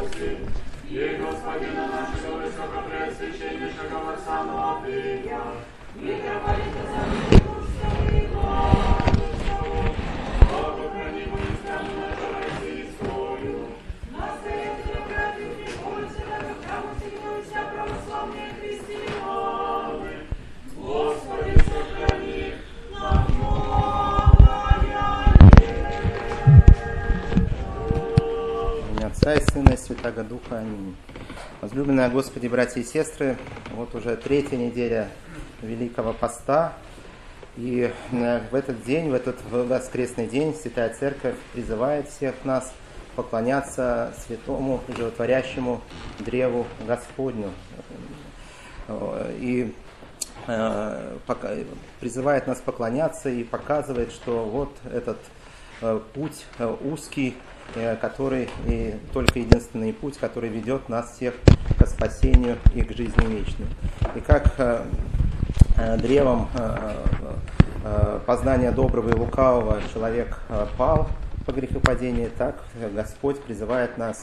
И Господина нашего высокопреосвященнейшего Варсонофия, митрополита Завидовского и Владимирского, Богу хранимую страну нашу российскую, настоятельно братьев Никольцева, храму сильнуйся православные христиане, Господи, сохрани нам Отца и Сына и Святаго Духа. Аминь. Возлюбленные Господи, братья и сестры, вот уже третья неделя Великого Поста, и в этот день, в этот воскресный день Святая Церковь призывает всех нас поклоняться святому и животворящему древу Господню. И призывает нас поклоняться и показывает, что вот этот путь узкий, который и только единственный путь, который ведет нас всех к спасению и к жизни вечной. И как древом познания доброго и лукавого человек пал по грехопадению, так Господь призывает нас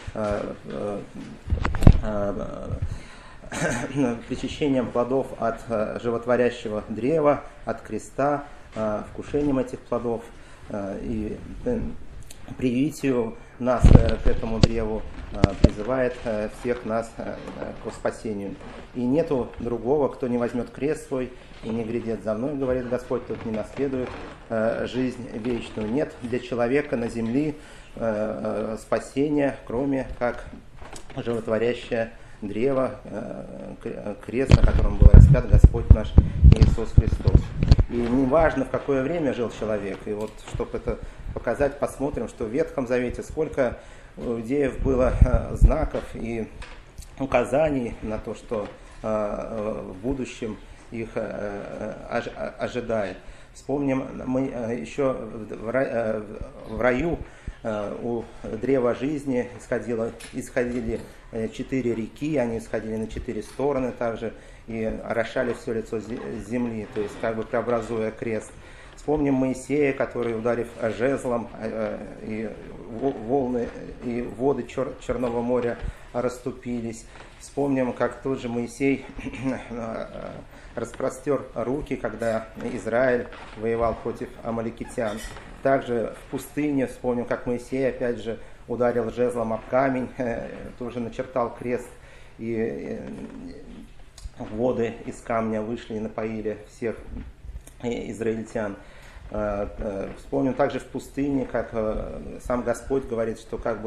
причащением плодов от животворящего древа, от креста, вкушением этих плодов и привитию нас к этому древу призывает всех нас к спасению. И нету другого, кто не возьмет крест свой и не грядет за мной, говорит Господь, тот не наследует жизнь вечную. Нет для человека на земле спасения, кроме как животворящее древо, крест, на котором был распят Господь наш Иисус Христос. И неважно, в какое время жил человек, и вот, чтобы это показать, посмотрим, что в Ветхом Завете сколько у иудеев было знаков и указаний на то, что в будущем их ожидает. Вспомним, мы еще в раю у древа жизни исходили 4 реки, они исходили на 4 стороны также и орошали все лицо земли, то есть как бы преобразуя крест. Вспомним Моисея, который, ударив жезлом, и волны, и воды Черного моря расступились. Вспомним, как тот же Моисей распростер руки, когда Израиль воевал против амаликитян. Также в пустыне вспомним, как Моисей опять же ударил жезлом об камень, тоже начертал крест, и воды из камня вышли и напоили всех израильтян. Вспомним также в пустыне, как сам Господь говорит, что как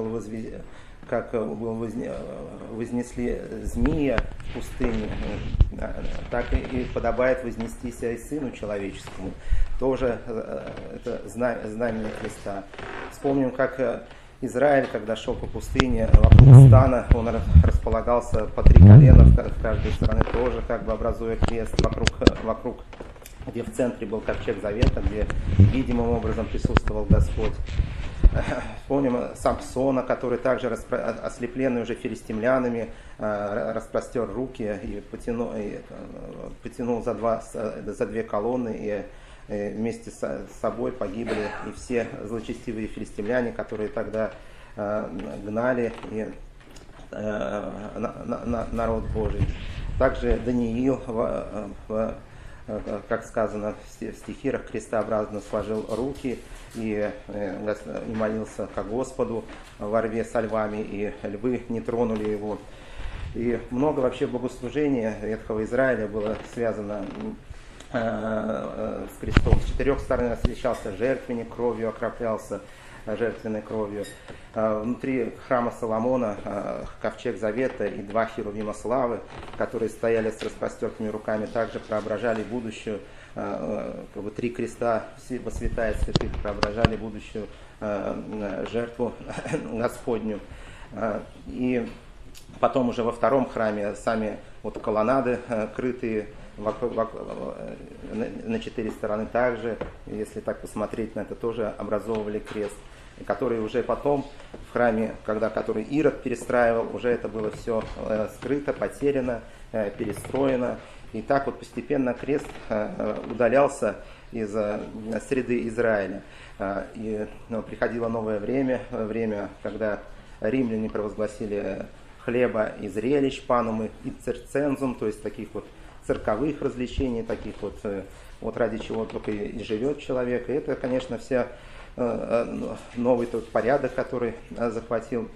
вознесли змея в пустыне, так и подобает вознестись и Сыну Человеческому. Тоже это знамение креста. Вспомним, как Израиль, когда шел по пустыне, вокруг стана, он располагался по 3 колена в каждой стороне, тоже как бы образуя крест вокруг, где в центре был ковчег завета, где видимым образом присутствовал Господь. Вспомним Самсона, который также ослепленный уже филистимлянами, распростер руки и потянул за 2 колонны, и вместе с собой погибли и все злочестивые филистимляне, которые тогда гнали народ Божий. Также Даниил, как сказано в стихирах, крестообразно сложил руки и молился ко Господу во рве со львами, и львы не тронули его. И много вообще богослужения Ветхого Израиля было связано с крестом. С 4 сторон освящался жертвенник, кровью окроплялся жертвенной кровью. Внутри храма Соломона ковчег завета и 2 херувима славы, которые стояли с распростертыми руками, также преображали будущую, 3 креста во святая святых преображали будущую жертву Господню. И потом уже во 2 храме сами колоннады, крытые на 4 стороны также, если так посмотреть на это, тоже образовывали крест, который уже потом в храме, который Ирод перестраивал, уже это было все скрыто, потеряно, перестроено. И так вот постепенно крест удалялся из среды Израиля. И приходило новое время, когда римляне провозгласили хлеба и зрелищ, панум и цирцензум, то есть таких вот цирковых развлечений, таких вот ради чего только и живет человек. И это, конечно, новый тот порядок, который захватил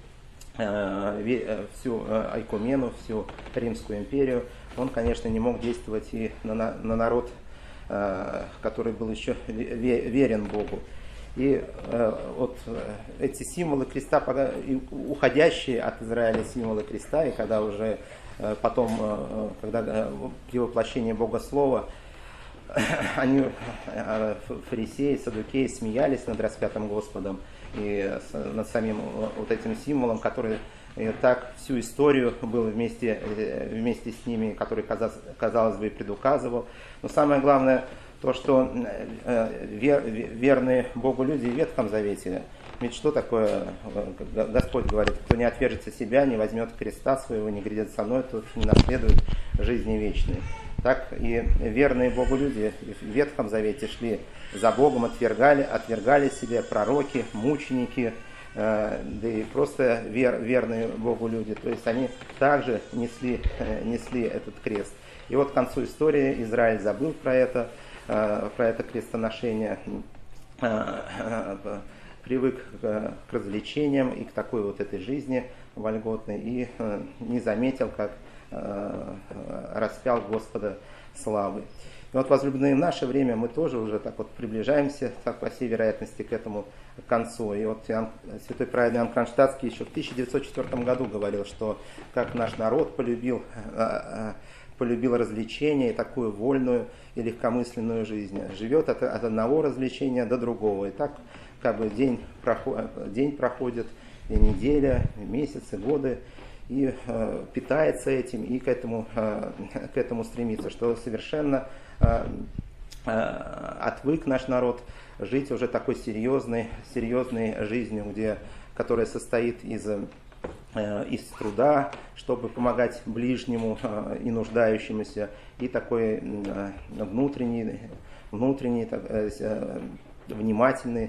всю Айкумену, всю Римскую империю, он, конечно, не мог действовать и на народ, который был еще верен Богу. И вот эти символы креста, уходящие от Израиля символы креста, и когда уже потом, когда при воплощении Бога Слова, они, фарисеи, саддукеи, смеялись над распятым Господом и над самим вот этим символом, который так всю историю был вместе с ними, который, казалось бы, и предуказывал. Но самое главное то, что верные Богу люди в Ветхом Завете, ведь что такое, Господь говорит, кто не отвержется себя, не возьмет креста своего, не грядет со мной, тот не наследует жизни вечной. Так и верные Богу люди в Ветхом Завете шли за Богом, отвергали себе пророки, мученики, да и просто верные Богу люди. То есть они также несли этот крест. И вот к концу истории Израиль забыл про это крестоношение, привык к развлечениям и к такой вот этой жизни вольготной и не заметил, как распял Господа славы. И вот, возлюбленные, в наше время мы тоже уже так вот приближаемся, так, по всей вероятности, к этому концу. И вот святой праведный Иоанн Кронштадтский еще в 1904 году говорил, что как наш народ полюбил развлечения и такую вольную и легкомысленную жизнь. Живет от одного развлечения до другого. И так как бы день проходит, и неделя, и месяцы, годы, и питается этим, и к этому стремится, что совершенно отвык наш народ жить уже такой серьезной жизнью, которая состоит из труда, чтобы помогать ближнему и нуждающемуся, и такой внутренний внимательный,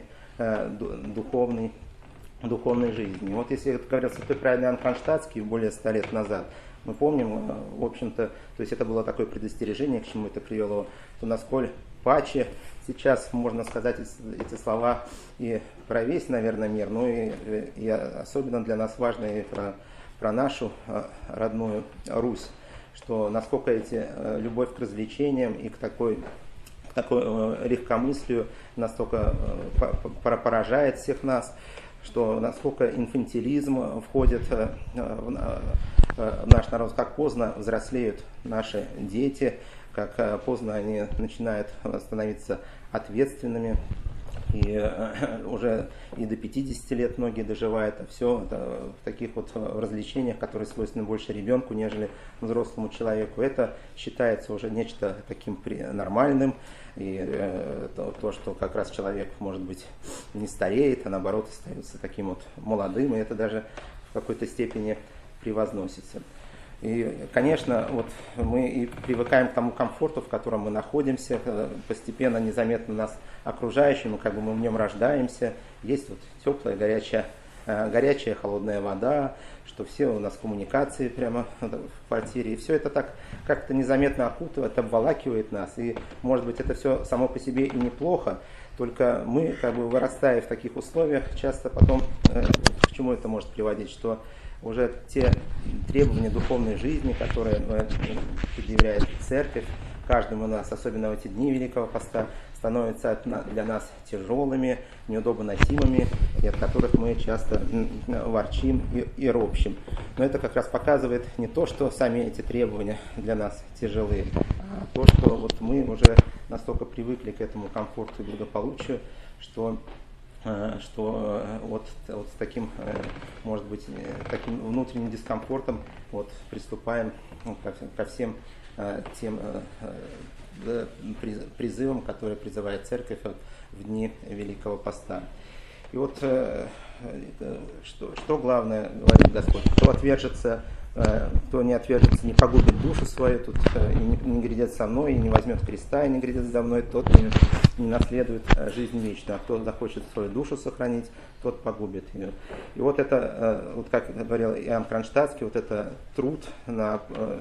духовной жизни. Вот если это говорил святой праведный Иоанн Кронштадтский более 100 лет назад, мы помним, в общем-то, то есть это было такое предостережение, к чему это привело, то насколько паче сейчас можно сказать эти слова и про весь, наверное, мир, но и особенно для нас важно и про нашу родную Русь, что насколько любовь к развлечениям и к такой легкомыслию настолько поражает всех нас, что насколько инфантилизм входит в наш народ, как поздно взрослеют наши дети, как поздно они начинают становиться ответственными, и уже и до 50 лет многие доживают, а все это в таких вот развлечениях, которые свойственны больше ребенку, нежели взрослому человеку. Это считается уже нечто таким нормальным, и то, что как раз человек, может быть, не стареет, а наоборот остается таким вот молодым, и это даже в какой-то степени превозносится. И, конечно, вот мы и привыкаем к тому комфорту, в котором мы находимся, постепенно, незаметно нас окружающим, как бы мы в нем рождаемся. Есть вот теплая, горячая, холодная вода, что все у нас коммуникации прямо в квартире. И все это так как-то незаметно окутывает, обволакивает нас. И, может быть, это все само по себе и неплохо, только мы, как бы вырастая в таких условиях, часто потом, к чему это может приводить, что уже те требования духовной жизни, которые предъявляет Церковь каждому из нас, особенно в эти дни Великого Поста, становятся для нас тяжелыми, неудобоносимыми, и от которых мы часто ворчим и ропщим. Но это как раз показывает не то, что сами эти требования для нас тяжелые, а то, что вот мы уже настолько привыкли к этому комфорту и благополучию, что вот с таким, может быть, таким внутренним дискомфортом вот приступаем ко всем тем призывам, которые призывает Церковь в дни Великого Поста. И вот что главное говорит Господь: кто отвержется, кто не отвержется, не погубит душу свою, тут и не грядет со мной, и не возьмет креста, и не грядет за мной, тот не не наследует жизнь вечную, а кто захочет свою душу сохранить, тот погубит ее. И вот это, вот как говорил Иоанн Кронштадтский, вот это труд на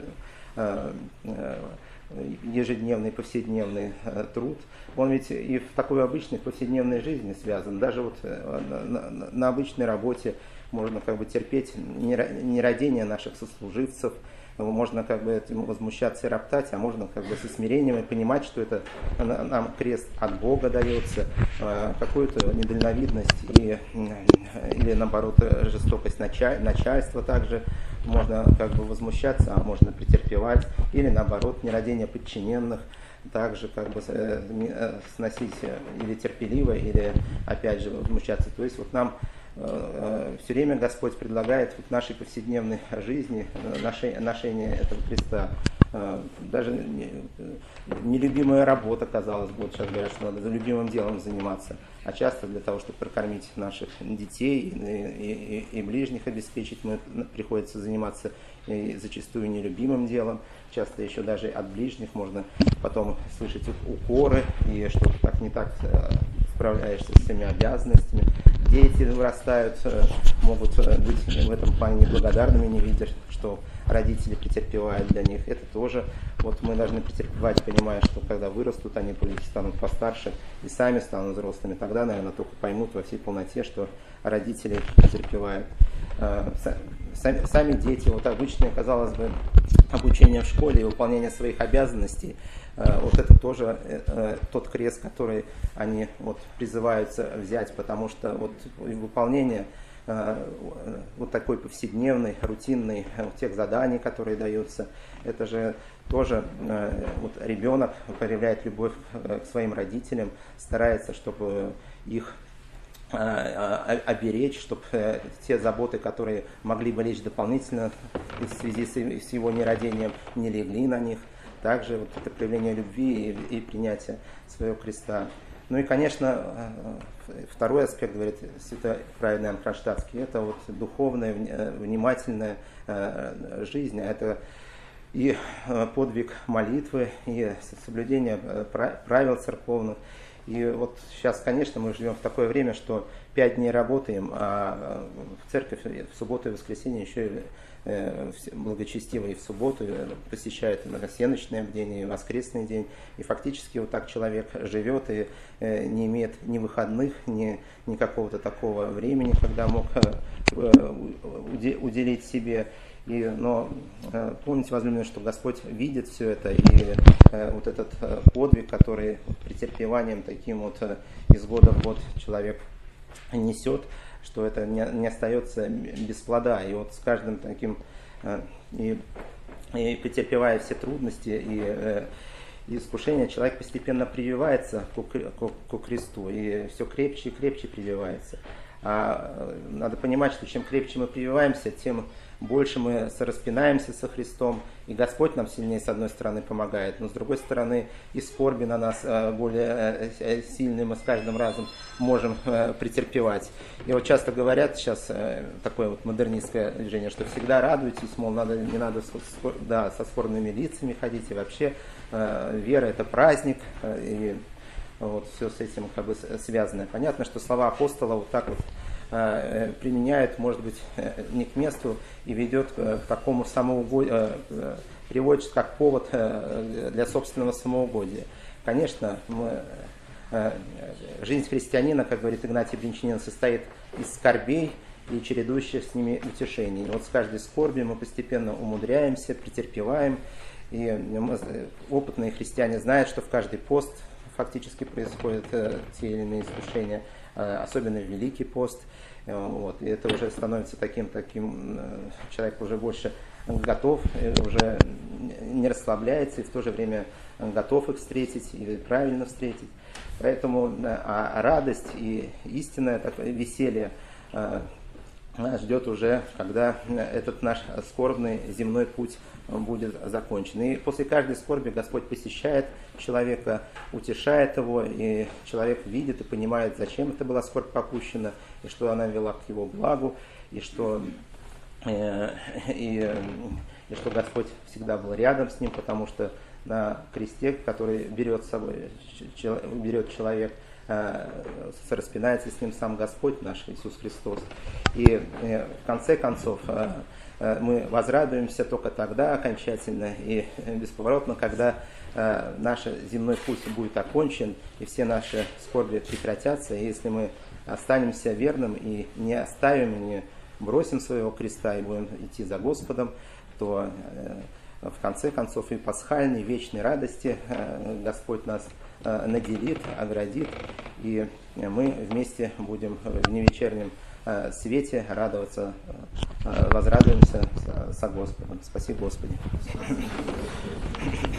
ежедневный, повседневный труд, он ведь и в такой обычной повседневной жизни связан. Даже вот на обычной работе можно как бы терпеть нерадение наших сослуживцев, можно как бы этим возмущаться и роптать, а можно как бы со смирением и понимать, что это нам крест от Бога дается, какую-то недальновидность или наоборот жестокость начальства также можно как бы возмущаться, а можно претерпевать, или наоборот нерадение подчиненных также как бы сносить или терпеливо, или опять же возмущаться. То есть вот нам все время Господь предлагает в нашей повседневной жизни ношение этого креста. Даже нелюбимая работа, казалось бы, вот сейчас говорят, что надо за любимым делом заниматься, а часто для того, чтобы прокормить наших детей и ближних обеспечить, приходится заниматься и зачастую нелюбимым делом. Часто еще даже от ближних можно потом слышать укоры, и что ты так не так справляешься с своими обязанностями. Дети вырастают, могут быть в этом плане неблагодарными, не видя, что родители претерпевают для них. Это тоже вот мы должны претерпевать, понимая, что когда вырастут, они станут постарше и сами станут взрослыми. Тогда, наверное, только поймут во всей полноте, что родители претерпевают. Сами дети, вот обычное, казалось бы, обучение в школе и выполнение своих обязанностей, вот это тоже тот крест, который они вот призываются взять, потому что вот выполнение вот такой повседневной, рутинной тех заданий, которые даются, это же тоже вот ребенок проявляет любовь к своим родителям, старается, чтобы их оберечь, чтобы те заботы, которые могли бы лечь дополнительно в связи с его нерадением, не легли на них. Также вот это проявление любви и принятие своего креста. Ну и, конечно, второй аспект, говорит святой праведный Иоанн Кронштадтский, это вот духовная, внимательная жизнь, это и подвиг молитвы, и соблюдение правил церковных. И вот сейчас, конечно, мы живем в такое время, что 5 дней работаем, а в церковь в субботу и воскресенье еще и благочестиво и в субботу посещают всеночное бдение, и воскресный день. И фактически вот так человек живет и не имеет ни выходных, ни какого-то такого времени, когда мог уделить себе. Но помните, возлюбленные, что Господь видит все это, и вот этот подвиг, который претерпеванием таким вот из года в год человек несет, что это не остается без плода. И вот с каждым таким, и претерпевая все трудности и искушения, человек постепенно прививается к кресту, и все крепче и крепче прививается. А надо понимать, что чем крепче мы прививаемся, тем больше мы сораспинаемся со Христом, и Господь нам сильнее, с одной стороны, помогает, но с другой стороны и скорби на нас более сильные мы с каждым разом можем претерпевать. И вот часто говорят сейчас такое вот модернистское движение, что всегда радуйтесь, мол, не надо со скорбными лицами ходить, и вообще вера это праздник, и вот все с этим как бы связано. Понятно, что слова апостола вот так вот применяет, может быть, не к месту и ведет к такому самоугодию, приводит как повод для собственного самоугодия. Конечно, жизнь христианина, как говорит Игнатий Бринчанин, состоит из скорбей и чередующих с ними утешений. И вот с каждой скорбью мы постепенно умудряемся, претерпеваем. И опытные христиане знают, что в каждый пост фактически происходят те или иные искушения, особенно в Великий пост. Вот. И это уже становится таким человек уже больше готов, уже не расслабляется и в то же время готов их встретить или правильно встретить. Поэтому радость и истинное такое веселье ждет уже, когда этот наш скорбный земной путь будет закончен. И после каждой скорби Господь посещает человека, утешает его, и человек видит и понимает, зачем это была скорбь попущена, и что она вела к его благу, и что Господь всегда был рядом с ним, потому что на кресте, который берет с собой, берет человек, распинается с ним сам Господь наш Иисус Христос. И в конце концов мы возрадуемся только тогда окончательно и бесповоротно, когда наш земной путь будет окончен, и все наши скорби прекратятся. И если мы останемся верным и не оставим, и не бросим своего креста и будем идти за Господом, то в конце концов и пасхальной вечной радости Господь нас наделит, оградит, и мы вместе будем в невечернем свете радоваться, возрадуемся со Господом. Спаси Господи.